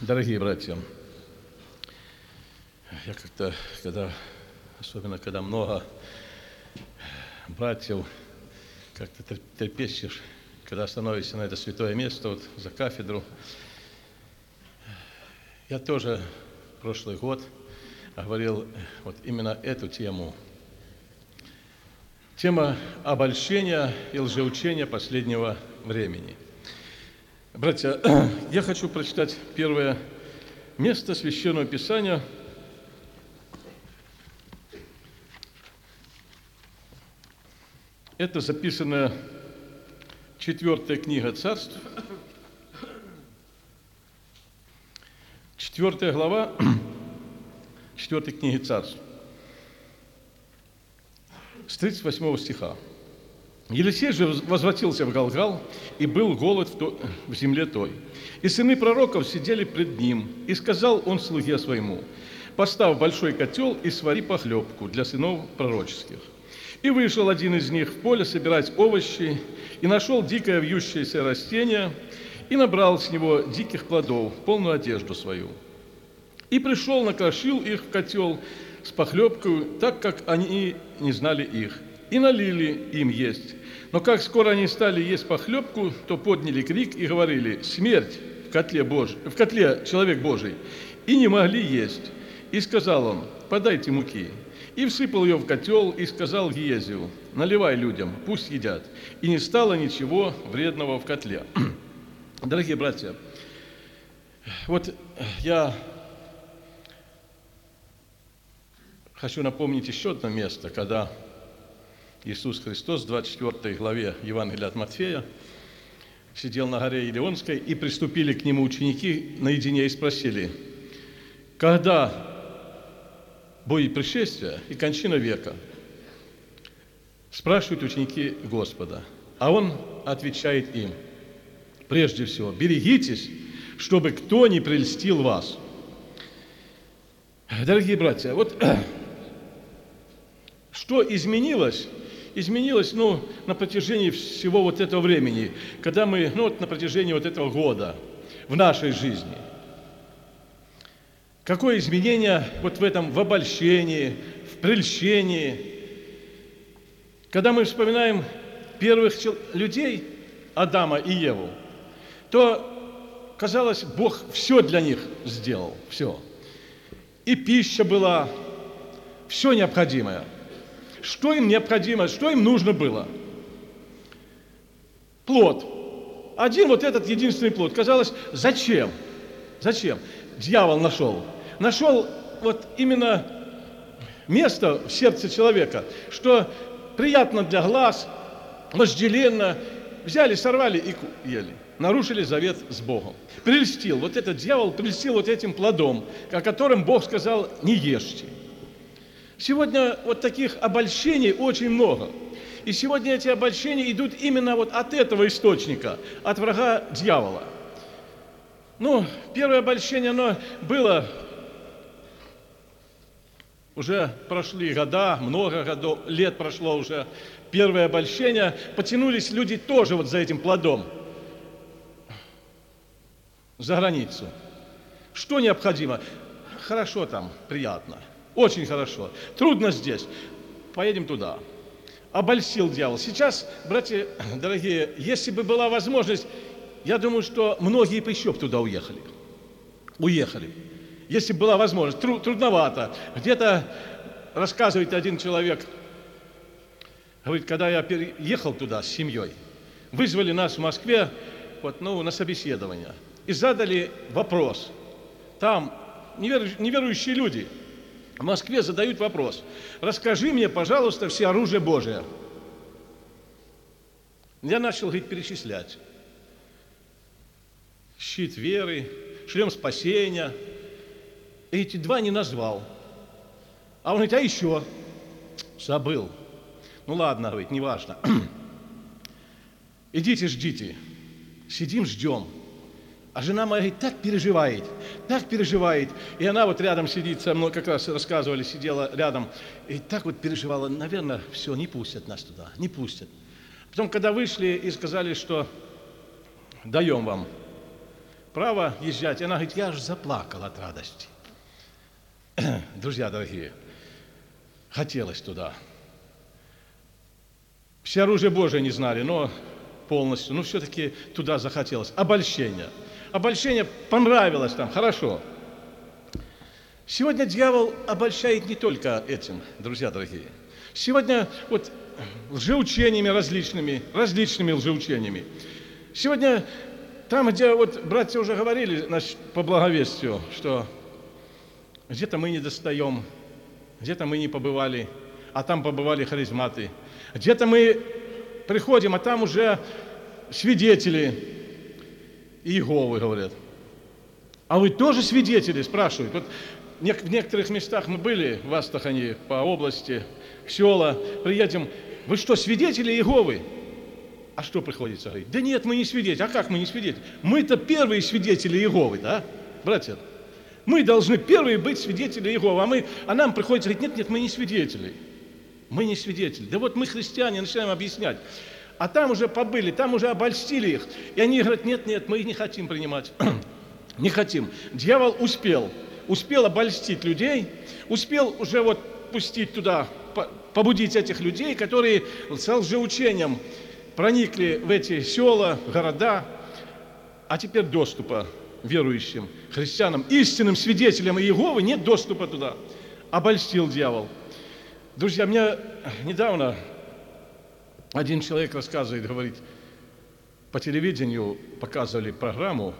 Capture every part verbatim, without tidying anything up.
Дорогие братья, я как-то, когда, особенно когда много братьев, как-то трепещешь, когда становишься на это святое место, вот за кафедру. Я тоже прошлый год говорил вот именно эту тему. Тема обольщения и лжеучения последнего времени. Братья, я хочу прочитать первое место Священного Писания. Это записано четвертая книга Царств, четвертая глава четвертой книги Царств, с тридцать восьмого стиха. Елисей же возвратился в Галгал, и был голод в, то, в земле той. И сыны пророков сидели пред ним, и сказал он слуге своему: «Поставь большой котел и свари похлебку для сынов пророческих». И вышел один из них в поле собирать овощи, и нашел дикое вьющееся растение, и набрал с него диких плодов, полную одежду свою. И пришел, накрошил их в котел с похлебкой, так как они не знали их, и налили им есть. Но как скоро они стали есть похлебку, то подняли крик и говорили: «Смерть в котле, Божь... в котле человек Божий!» И не могли есть. И сказал он: «Подайте муки». И всыпал ее в котел, и сказал Гиезию: «Наливай людям, пусть едят». И не стало ничего вредного в котле. Дорогие братья, вот я хочу напомнить еще одно место, когда Иисус Христос в двадцать четвёртой главе Евангелия от Матфея сидел на горе Илионской, и приступили к нему ученики наедине и спросили: «Когда будет пришествие и кончина века?» Спрашивают ученики Господа, а Он отвечает им: «Прежде всего, берегитесь, чтобы кто не прельстил вас». Дорогие братья, вот что изменилось? Изменилось, ну, на протяжении всего вот этого времени, когда мы, ну, вот на протяжении вот этого года в нашей жизни. Какое изменение вот в этом, в обольщении, в прельщении? Когда мы вспоминаем первых людей, Адама и Еву, то, казалось, Бог все для них сделал, все. И пища была, все необходимое. Что им необходимо, что им нужно было? Плод. Один вот этот единственный плод. Казалось, зачем? Зачем? Дьявол нашел. Нашел вот именно место в сердце человека, что приятно для глаз, вожделенно. Взяли, сорвали и ели. Нарушили завет с Богом. Прельстил. Вот этот дьявол прельстил вот этим плодом, о котором Бог сказал: не ешьте. Сегодня вот таких обольщений очень много. И сегодня эти обольщения идут именно вот от этого источника, от врага дьявола. Ну, первое обольщение, оно было, уже прошли года, много годов, лет прошло уже. Первое обольщение, потянулись люди тоже вот за этим плодом за границу. Что необходимо? Хорошо там, приятно. Очень хорошо. Трудно здесь. Поедем туда. Обольстил дьявол. Сейчас, братья дорогие, если бы была возможность, я думаю, что многие бы еще туда уехали. Уехали. Если бы была возможность. Тру- трудновато. Где-то рассказывает один человек, говорит, когда я переехал туда с семьей, вызвали нас в Москве вот, ну, на собеседование и задали вопрос. Там неверу- неверующие люди в Москве задают вопрос: расскажи мне, пожалуйста, все оружие Божие. Я начал, говорит, перечислять. Щит веры, шлем спасения. И эти два не назвал. А он говорит, а еще? Забыл. Ну ладно, говорит, неважно. Идите, ждите. Сидим, ждем. А жена моя, говорит, так переживает, так переживает. И она вот рядом сидит со мной, как раз рассказывали, сидела рядом. И так вот переживала, наверное, все, не пустят нас туда, не пустят. Потом, когда вышли и сказали, что даем вам право езжать. И она говорит, я аж заплакал от радости. Друзья дорогие, хотелось туда. Все оружие Божие не знали, но полностью, но все-таки туда захотелось. Обольщение. Обольщение понравилось там, хорошо. Сегодня дьявол обольщает не только этим, друзья дорогие. Сегодня вот лжеучениями различными, различными лжеучениями. Сегодня там, где вот братья уже говорили, значит, по благовестию, что где-то мы не достаем, где-то мы не побывали, а там побывали харизматы. Где-то мы приходим, а там уже свидетели Иеговы говорят. А вы тоже свидетели, спрашивают. Вот в некоторых местах мы были, в Астрахани, по области, в села, приедем. Вы что, свидетели Иеговы? А что приходится говорить? Да нет, мы не свидетели. А как мы не свидетели? Мы-то первые свидетели Иеговы, да, братья? Мы должны первые быть свидетели Иеговы, а, мы, а нам приходится говорить, нет, нет, мы не свидетели. Мы не свидетели. Да вот мы христиане, начинаем объяснять. А там уже побыли, там уже обольстили их. И они говорят, нет, нет, мы их не хотим принимать. Не хотим. Дьявол успел. Успел обольстить людей, успел уже вот пустить туда, побудить этих людей, которые с лжеучением проникли в эти села, города, а теперь доступа верующим, христианам, истинным свидетелям Иеговы нет доступа туда. Обольстил дьявол. Друзья, мне недавно один человек рассказывает, говорит, по телевидению показывали программу,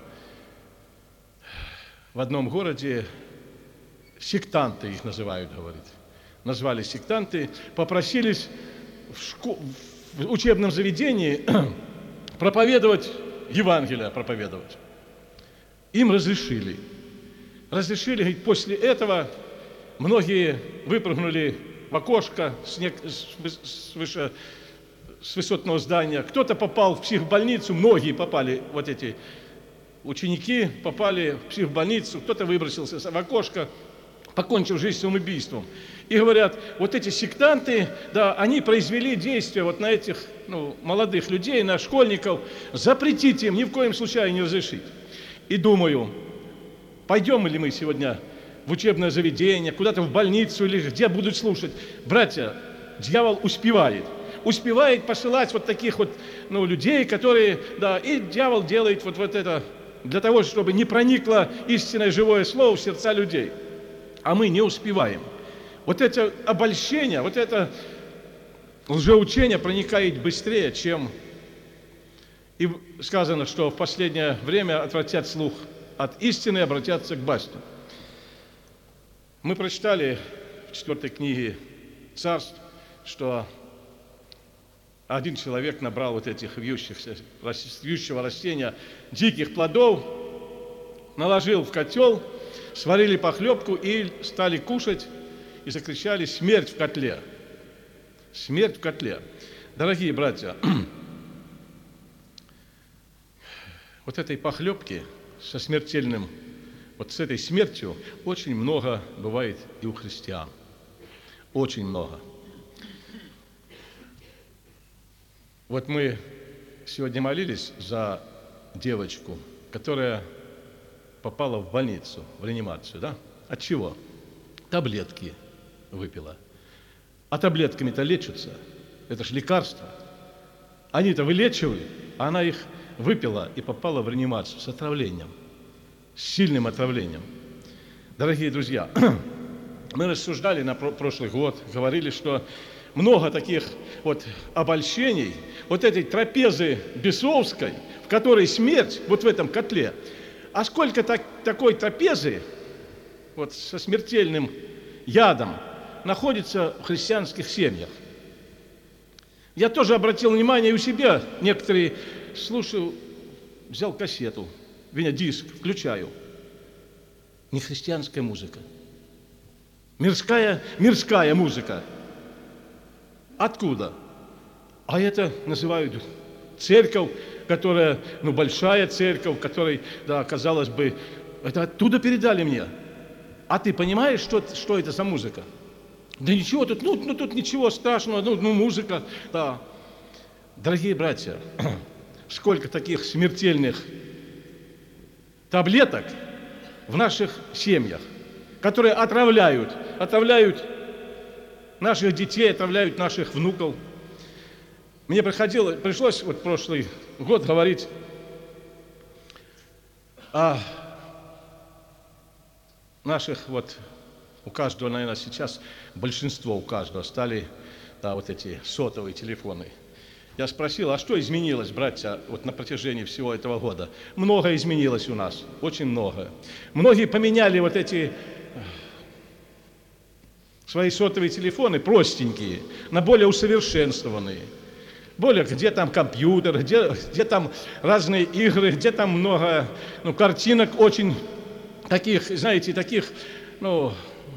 в одном городе сектанты их называют, говорит. Назвали сектанты, попросились в, шко... в учебном заведении проповедовать Евангелие, проповедовать. Им разрешили. Разрешили, говорит, после этого многие выпрыгнули в окошко с, не... с, выше... с высотного здания. Кто-то попал в психбольницу, многие попали, вот эти ученики попали в психбольницу, кто-то выбросился в окошко, покончив жизнь самоубийством. И говорят, вот эти сектанты, да, они произвели действие вот на этих ну, молодых людей, на школьников, запретите им, ни в коем случае не разрешить. И думаю, пойдем ли мы сегодня в учебное заведение, куда-то в больницу или где будут слушать. Братья, дьявол успевает. Успевает посылать вот таких вот ну, людей, которые, да, и дьявол делает вот, вот это для того, чтобы не проникло истинное живое слово в сердца людей. А мы не успеваем. Вот это обольщение, вот это лжеучение проникает быстрее, чем... И сказано, что в последнее время отвратят слух от истины и обратятся к басням. Мы прочитали в четвертой книге Царств, что один человек набрал вот этих вьющихся, вьющего растения диких плодов, наложил в котел, сварили похлебку и стали кушать, и закричали «Смерть в котле!» Смерть в котле. Дорогие братья, вот этой похлебки со смертельным, вот с этой смертью очень много бывает и у христиан. Очень много. Вот мы сегодня молились за девочку, которая попала в больницу, в реанимацию, да? От чего? Таблетки выпила. А таблетками-то лечатся. Это же лекарства. Они-то вылечивают, а она их выпила и попала в реанимацию с отравлением, с сильным отравлением. Дорогие друзья, мы рассуждали на прошлый год, говорили, что много таких вот обольщений, вот этой трапезы бесовской, в которой смерть, вот в этом котле. А сколько так, такой трапезы, вот со смертельным ядом, находится в христианских семьях? Я тоже обратил внимание и у себя, некоторые, слушаю, взял кассету, вернее, диск, включаю. Не христианская музыка. Мирская, мирская музыка. Откуда? А это называют церковь, которая, ну, большая церковь, которой, да, казалось бы, это оттуда передали мне. А ты понимаешь, что, что это за музыка? Да ничего тут, ну, ну тут ничего страшного, ну, ну музыка, да. Дорогие братья, сколько таких смертельных таблеток в наших семьях, которые отравляют, отравляют наших детей, отравляют наших внуков. Мне приходилось, пришлось вот прошлый год говорить о наших, вот у каждого, наверное, сейчас, большинство у каждого стали, да, вот эти сотовые телефоны. Я спросил, а что изменилось, братья, вот на протяжении всего этого года? Много изменилось у нас, очень много. Многие поменяли вот эти свои сотовые телефоны, простенькие, на более усовершенствованные. Более, где там компьютер, где, где там разные игры, где там много, ну, картинок очень таких, знаете, таких, ну,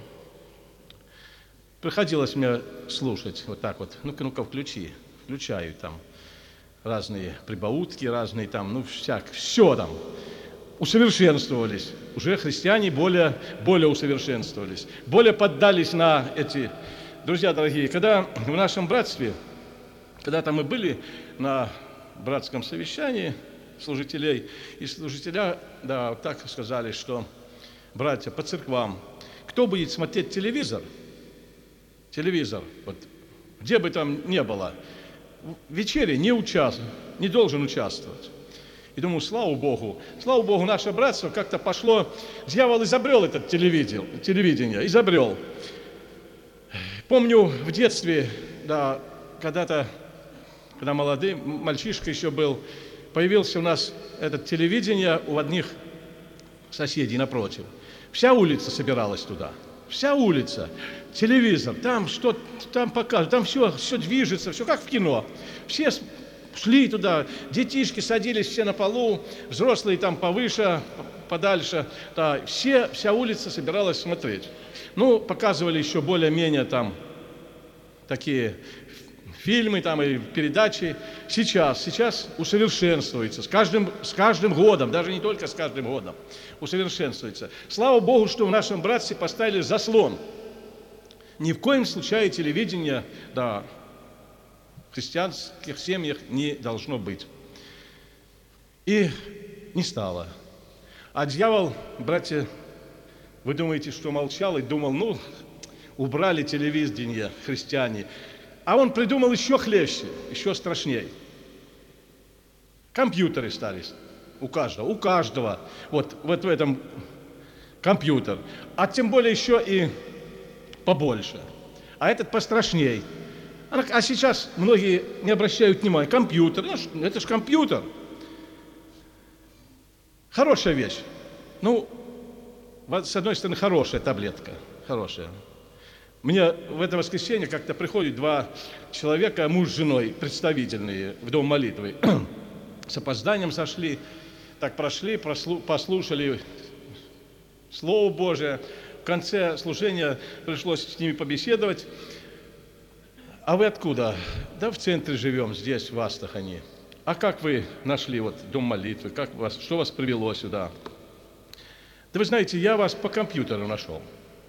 приходилось мне слушать вот так вот, ну-ка, ну-ка, включи, включаю там разные прибаутки, разные там, ну, всяк, все там, усовершенствовались. Уже христиане более, более усовершенствовались, более поддались на эти. Друзья дорогие, когда в нашем братстве, когда-то мы были на братском совещании служителей, и служителя, да, вот так сказали, что, братья, по церквам, кто будет смотреть телевизор, телевизор, вот, где бы там ни было, в вечере не участвует, не должен участвовать. И думаю, слава Богу, слава Богу, наше братство как-то пошло, дьявол изобрел этот телевидение, телевидение, изобрел. Помню в детстве, да, когда-то, когда молодой, мальчишка еще был, появился у нас это телевидение у одних соседей напротив. Вся улица собиралась туда, вся улица, телевизор, там что, там покажут, там все, все движется, все как в кино. Все шли туда, детишки садились все на полу, взрослые там повыше, подальше, да, все, вся улица собиралась смотреть. Ну, показывали еще более-менее там такие фильмы там и передачи. Сейчас, сейчас усовершенствуется, с каждым, с каждым годом, даже не только с каждым годом, усовершенствуется. Слава Богу, что в нашем братстве поставили заслон. Ни в коем случае телевидение, да, в христианских семьях не должно быть. И не стало. А дьявол, братья, вы думаете, что молчал и думал, ну, убрали телевидение христиане. А он придумал еще хлеще, еще страшнее. Компьютеры стали у каждого, у каждого. Вот, вот в этом компьютер. А тем более еще и побольше. А этот пострашней. А сейчас многие не обращают внимания. Компьютер, ну, это же компьютер. Хорошая вещь. Ну, с одной стороны, хорошая таблетка. Хорошая. Мне в это воскресенье как-то приходят два человека, муж с женой, представительные, в дом молитвы. С опозданием сошли, так прошли, послушали Слово Божие. В конце служения пришлось с ними побеседовать. А вы откуда? Да в центре живем, здесь, в Астрахани. А как вы нашли вот дом молитвы? Как вас, что вас привело сюда? Да вы знаете, я вас по компьютеру нашел.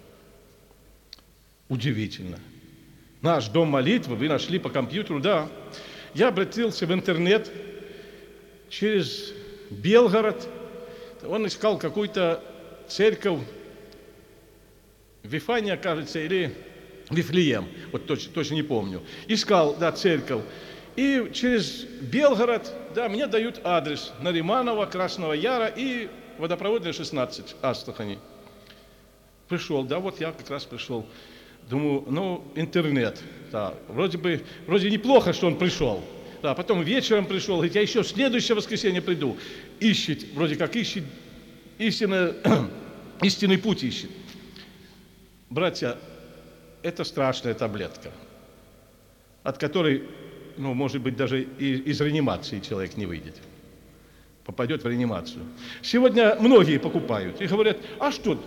Удивительно. Наш дом молитвы вы нашли по компьютеру, да. Я обратился в интернет через Белгород. Он искал какую-то церковь, Вифания, кажется, или Вифлеем, вот точно, точно не помню. Искал, да, церковь. И через Белгород, да, мне дают адрес Нариманова, Красного Яра и Водопроводная, шестнадцать, Астрахани. Пришел, да, вот я как раз пришел. Думаю, ну, интернет, да, вроде бы, вроде неплохо, что он пришел. Да, потом вечером пришел, говорит, я еще в следующее воскресенье приду. Ищет, вроде как ищет, истинно, истинный путь ищет. Братья, это страшная таблетка, от которой, ну, может быть, даже и из реанимации человек не выйдет, попадет в реанимацию. Сегодня многие покупают и говорят, а что,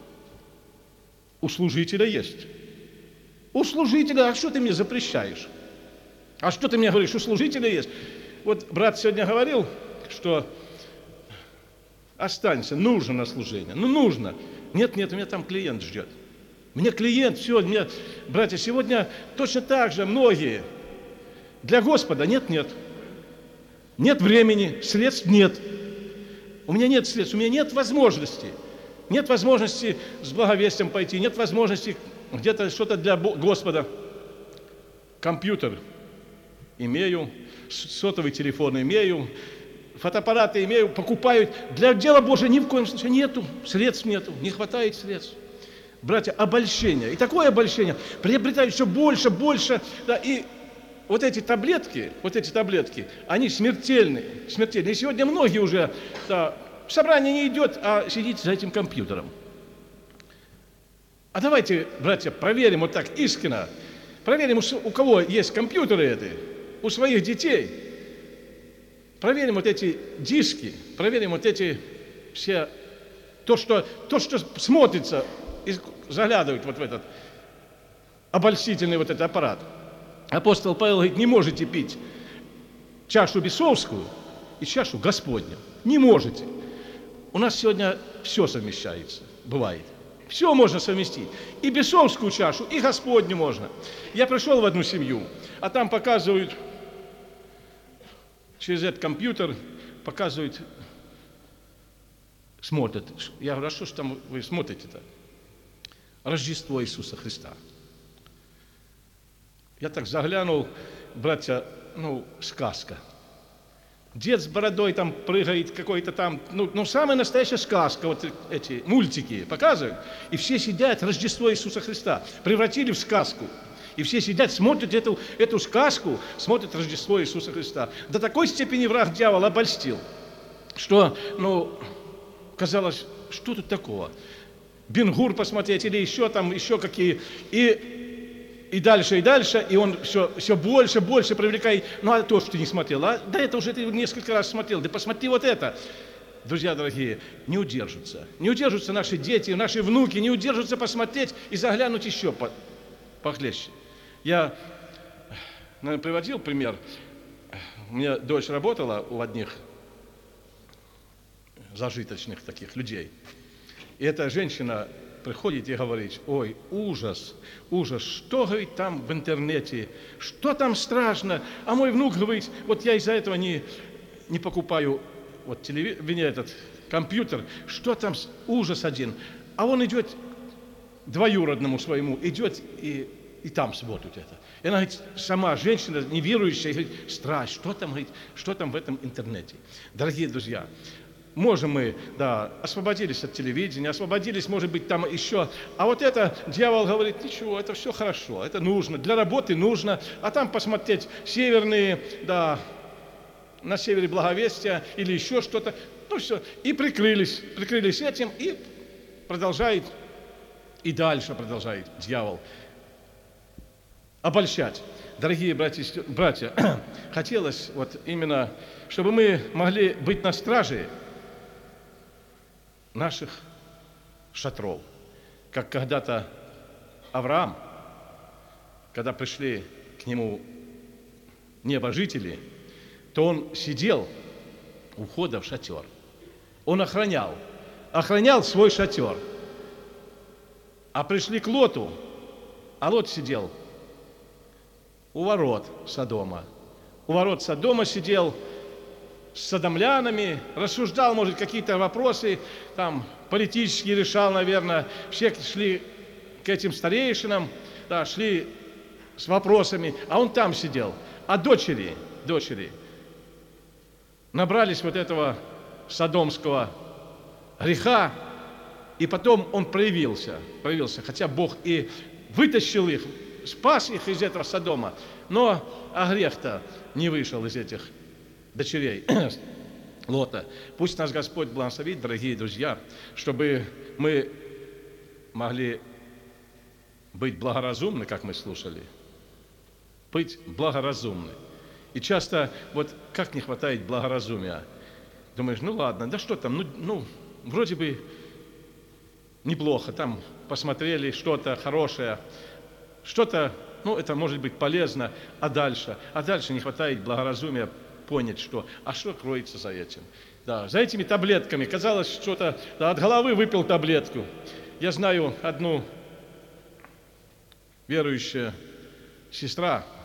у служителя есть. У служителя, а что ты мне запрещаешь? А что ты мне говоришь, у служителя есть? Вот брат сегодня говорил, что останься, нужно на служение. Ну, нужно. Нет, нет, у меня там клиент ждет. Мне клиент, все, мне, братья, сегодня точно так же многие. Для Господа нет, нет. Нет времени, средств нет. У меня нет средств, у меня нет возможности. Нет возможности с благовестием пойти, нет возможности где-то что-то для Господа. Компьютер имею, сотовый телефон имею, фотоаппараты имею, покупаю. Для дела Божия ни в коем случае нету, средств нету, не хватает средств. Братья, обольщение. И такое обольщение приобретают все больше, больше. Да, и вот эти таблетки, вот эти таблетки, они смертельные, смертельные. И сегодня многие уже, да, собрание не идет, а сидите за этим компьютером. А давайте, братья, проверим вот так искренно, проверим, у кого есть компьютеры эти, у своих детей. Проверим вот эти диски, проверим вот эти все, то, что, то, что смотрится, и заглядывают вот в этот обольстительный вот этот аппарат. Апостол Павел говорит, не можете пить чашу бесовскую и чашу Господню. Не можете. У нас сегодня все совмещается, бывает. Все можно совместить. И бесовскую чашу, и Господню можно. Я пришел в одну семью, а там показывают через этот компьютер, показывают, смотрят. Я говорю, а что ж там вы смотрите-то? Рождество Иисуса Христа. Я так заглянул, братья, ну, сказка. Дед с бородой там прыгает, какой-то там, ну, ну, самая настоящая сказка, вот эти мультики показывают. И все сидят, Рождество Иисуса Христа превратили в сказку. И все сидят, смотрят эту, эту сказку, смотрят Рождество Иисуса Христа. До такой степени враг дьявол обольстил, что, ну, казалось, что тут такого? Бен-Гур посмотреть или еще там, еще какие. И, и дальше, и дальше, и он все, все больше, больше привлекает. Ну, а то, что ты не смотрел, а да это уже ты несколько раз смотрел, да посмотри вот это. Друзья дорогие, не удержатся. Не удержатся наши дети, наши внуки, не удержатся посмотреть и заглянуть еще по, похлеще. Я, наверное, приводил пример. У меня дочь работала у одних зажиточных таких людей. И эта женщина приходит и говорит, ой, ужас, ужас, что, говорит, там в интернете, что там страшно. А мой внук говорит, вот я из-за этого не, не покупаю вот телевизор, этот компьютер, что там, ужас один. А он идет двоюродному своему, идет и, и там смотрит это. И она говорит, сама женщина, неверующая, говорит, страсть, что там, говорит, что там в этом интернете. Дорогие друзья, можем мы, да, освободились от телевидения, освободились, может быть, там еще. А вот это, дьявол говорит, ничего, это все хорошо, это нужно, для работы нужно. А там посмотреть северные, да, на севере благовестия или еще что-то. Ну все, и прикрылись, прикрылись этим, и продолжает, и дальше продолжает дьявол обольщать. Дорогие братья, братья, хотелось вот именно, чтобы мы могли быть на страже наших шатров, как когда-то Авраам, когда пришли к нему небожители, то он сидел у входа в шатер. Он охранял, охранял свой шатер. А пришли к Лоту, а Лот сидел у ворот Содома. У ворот Содома сидел с содомлянами, рассуждал, может, какие-то вопросы, там, политические решал, наверное. Все шли к этим старейшинам, да, шли с вопросами, а он там сидел. А дочери, дочери набрались вот этого содомского греха, и потом он проявился, проявился, хотя Бог и вытащил их, спас их из этого Содома, но а грех-то не вышел из этих дочерей Лота. Пусть нас Господь благословит, дорогие друзья, чтобы мы могли быть благоразумны, как мы слушали, быть благоразумны. И часто, вот как не хватает благоразумия, думаешь, ну ладно, да что там, ну, ну вроде бы неплохо, там посмотрели что-то хорошее, что-то, ну это может быть полезно, а дальше, а дальше не хватает благоразумия понять, что, а что кроется за этим. Да, за этими таблетками, казалось, что-то, да, от головы выпил таблетку. Я знаю одну верующую сестра,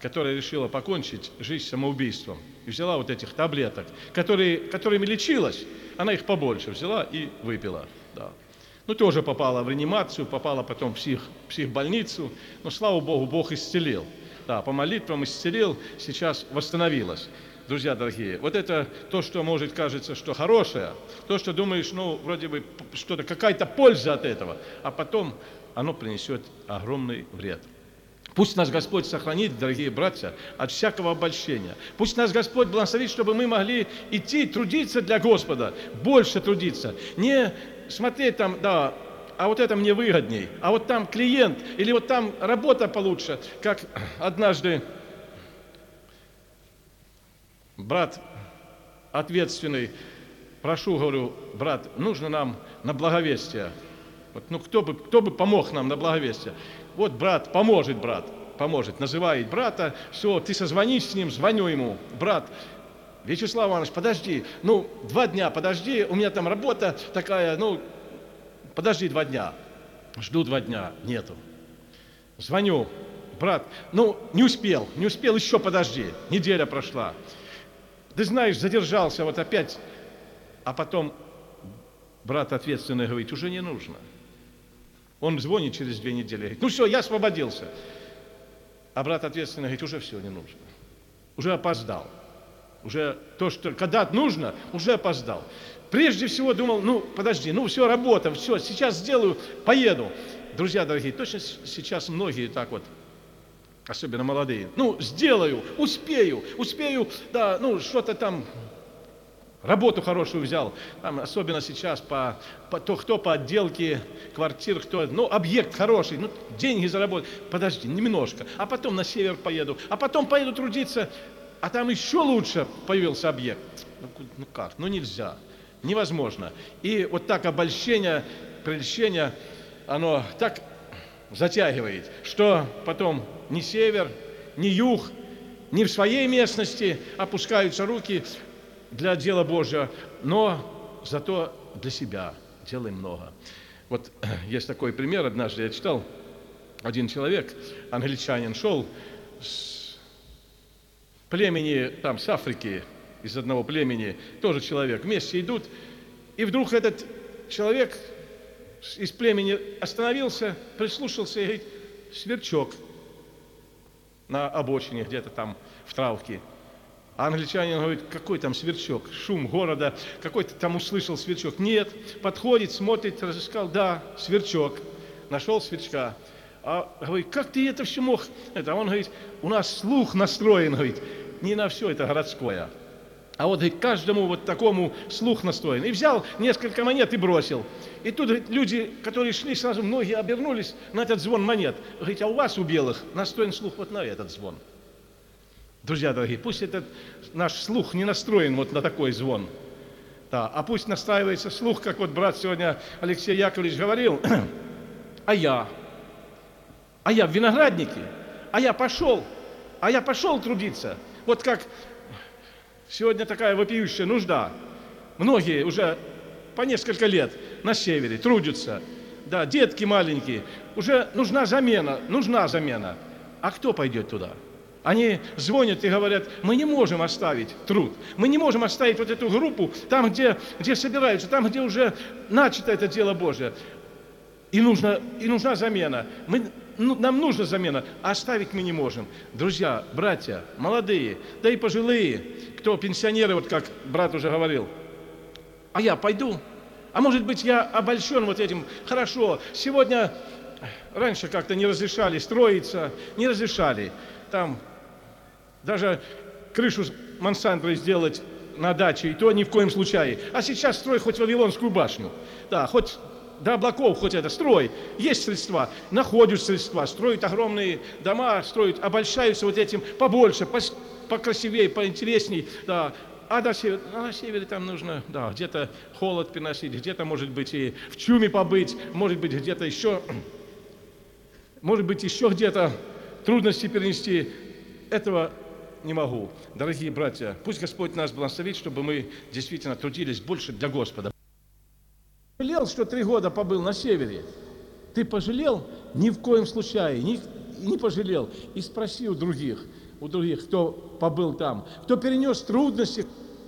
которая решила покончить жизнь самоубийством, и взяла вот этих таблеток, которые, которыми лечилась, она их побольше взяла и выпила. Да. Ну, тоже попала в реанимацию, попала потом в псих, психбольницу, но, слава Богу, Бог исцелил. Да, по молитвам исцелил, сейчас восстановилась. Друзья дорогие, вот это то, что может кажется, что хорошее, то, что думаешь, ну, вроде бы что-то, какая-то польза от этого, а потом оно принесет огромный вред. Пусть нас Господь сохранит, дорогие братья, от всякого обольщения. Пусть нас Господь благословит, чтобы мы могли идти, трудиться для Господа, больше трудиться. Не смотреть там, да, а вот это мне выгодней, а вот там клиент, или вот там работа получше, как однажды брат ответственный, прошу, говорю, брат, нужно нам на благовестие. Вот, ну, кто бы, кто бы помог нам на благовестие? Вот брат, поможет брат, поможет, называет брата, все, ты созвонишь с ним, звоню ему, брат, Вячеслав Иванович, подожди, ну, два дня подожди, у меня там работа такая, ну, подожди два дня. Жду два дня, нету. Звоню, брат, ну, не успел, не успел, еще подожди, неделя прошла. Ты знаешь, задержался вот опять, а потом брат ответственный говорит, уже не нужно. Он звонит через две недели, говорит, ну все, я освободился. А брат ответственный говорит, уже все, не нужно. Уже опоздал. Уже то, что когда нужно, уже опоздал. Прежде всего думал, ну подожди, ну все, работа, все, сейчас сделаю, поеду. Друзья дорогие, точно сейчас многие так вот, особенно молодые, ну сделаю, успею, успею, да, ну что-то там, работу хорошую взял, там, особенно сейчас по, по, то, кто по отделке квартир, кто, ну, объект хороший, ну, деньги заработать. Подожди, немножко, а потом на север поеду, а потом поеду трудиться, а там еще лучше появился объект. Ну, ну как, ну нельзя, невозможно. И вот так обольщение, прельщение, оно так затягивает, что потом ни север, ни юг, ни в своей местности опускаются руки для дела Божьего, но зато для себя делаем много. Вот есть такой пример, однажды я читал, один человек, англичанин, шел с племени, там, с Африки, из одного племени, тоже человек, вместе идут, и вдруг этот человек из племени остановился, прислушался и говорит, сверчок на обочине, где-то там в травке. А англичанин говорит, какой там сверчок, шум города, какой-то там услышал сверчок. Нет, подходит, смотрит, разыскал, да, сверчок, нашел сверчка. А говорит, как ты это все мог? Это, а он говорит, у нас слух настроен, говорит, не на все это городское. А вот, говорит, каждому вот такому слух настроен. И взял несколько монет и бросил. И тут, говорит, люди, которые шли, сразу многие обернулись на этот звон монет. Говорит, а у вас, у белых, настроен слух вот на этот звон. Друзья дорогие, пусть этот наш слух не настроен вот на такой звон, да, а пусть настраивается слух, как вот брат сегодня Алексей Яковлевич говорил, а я, а я в винограднике, а я пошел, а я пошел трудиться. Вот как сегодня такая вопиющая нужда. Многие уже по несколько лет на севере трудятся, да, детки маленькие, уже нужна замена, нужна замена. А кто пойдет туда? Они звонят и говорят, мы не можем оставить труд, мы не можем оставить вот эту группу там, где, где собираются, там, где уже начато это дело Божие. И, нужно, и нужна замена. Мы, ну, нам нужна замена, а оставить мы не можем. Друзья, братья, молодые, да и пожилые, кто пенсионеры, вот как брат уже говорил, а я пойду. А может быть, я обольщен вот этим. Хорошо, сегодня, раньше как-то не разрешали строиться, не разрешали. Там даже крышу мансандрой сделать на даче, и то ни в коем случае. А сейчас строй хоть Вавилонскую башню. Да, хоть до облаков, хоть это, строй. Есть средства, находят средства, строят огромные дома, строят, обольщаются вот этим побольше, покрасивее, поинтересней. Да. А на севере, а на севере там нужно, да, где-то холод переносить, где-то, может быть, и в чуме побыть, может быть, где-то еще, может быть, еще где-то трудности перенести. Этого не могу. Дорогие братья, пусть Господь нас благословит, чтобы мы действительно трудились больше для Господа. Пожалел, что три года побыл на севере? Ты пожалел? Ни в коем случае, не, не пожалел. И спроси у других. у других, кто побыл там, кто перенес трудности,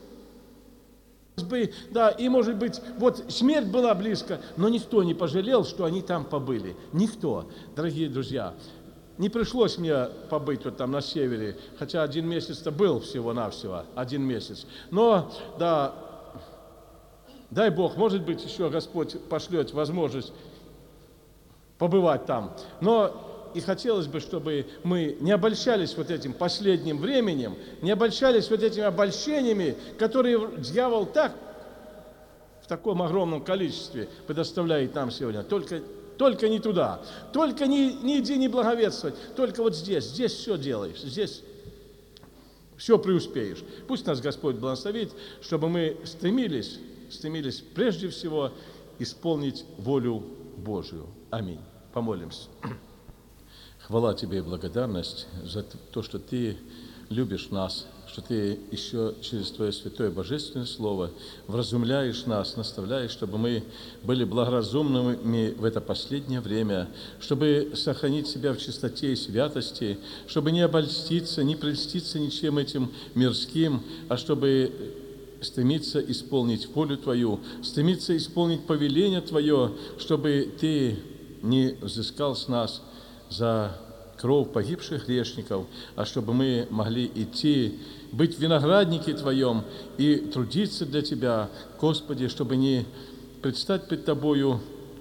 да, и, может быть, вот смерть была близко, но никто не пожалел, что они там побыли. Никто. Дорогие друзья, не пришлось мне побыть вот там на севере, хотя один месяц-то был всего-навсего, один месяц. Но, да, дай Бог, может быть, еще Господь пошлет возможность побывать там. Но и хотелось бы, чтобы мы не обольщались вот этим последним временем, не обольщались вот этими обольщениями, которые дьявол так в таком огромном количестве предоставляет нам сегодня. Только, только не туда, только не, не иди не благовествовать, только вот здесь, здесь все делаешь, здесь все преуспеешь. Пусть нас Господь благословит, чтобы мы стремились, стремились прежде всего исполнить волю Божию. Аминь. Помолимся. Хвала Тебе и благодарность за то, что Ты любишь нас, что Ты еще через Твое святое божественное Слово вразумляешь нас, наставляешь, чтобы мы были благоразумными в это последнее время, чтобы сохранить себя в чистоте и святости, чтобы не обольститься, не прельститься ничем этим мирским, а чтобы стремиться исполнить волю Твою, стремиться исполнить повеление Твое, чтобы Ты не взыскал с нас за кровь погибших грешников, а чтобы мы могли идти, быть в винограднике Твоем и трудиться для Тебя, Господи, чтобы не предстать пред Тобою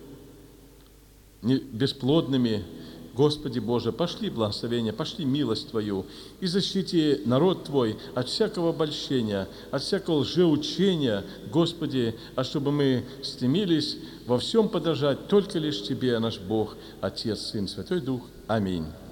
бесплодными. Господи Боже, пошли благословение, пошли милость Твою и защити народ Твой от всякого обольщения, от всякого лжеучения, Господи, а чтобы мы стремились во всем подражать только лишь Тебе, наш Бог, Отец, Сын, Святой Дух. Аминь.